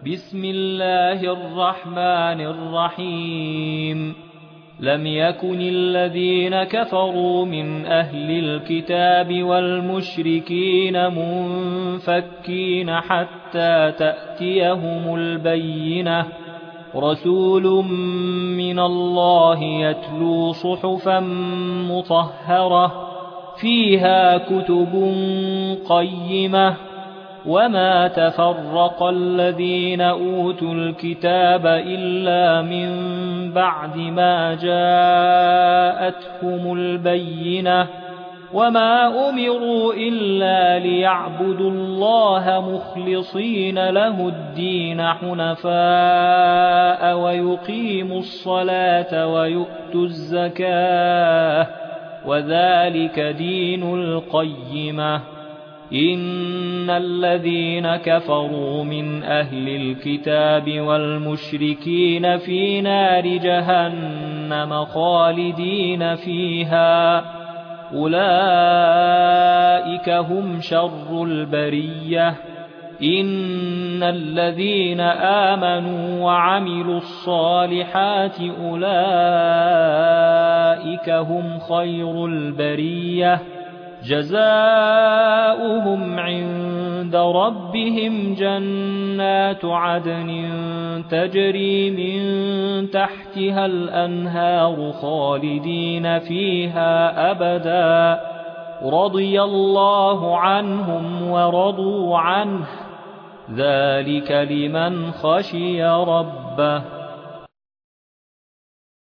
بسم الله الرحمن الرحيم لم يكن الذين كفروا من أهل الكتاب والمشركين منفكين حتى تأتيهم البينة رسول من الله يتلو صحفا مطهرة فيها كتب قيمة وما تفرق الذين أوتوا الكتاب إلا من بعد ما جاءتهم البينة وما أمروا إلا ليعبدوا الله مخلصين له الدين حنفاء ويقيموا الصلاة ويؤتوا الزكاة وذلك دين القيمة إن الذين كفروا من أهل الكتاب والمشركين في نار جهنم خالدين فيها أولئك هم شر البرية إن الذين آمنوا وعملوا الصالحات أولئك هم خير البرية جزاؤهم عند ربهم جنات عدن تجري من تحتها الأنهار خالدين فيها أبدا رضي الله عنهم ورضوا عنه ذلك لمن خشي ربه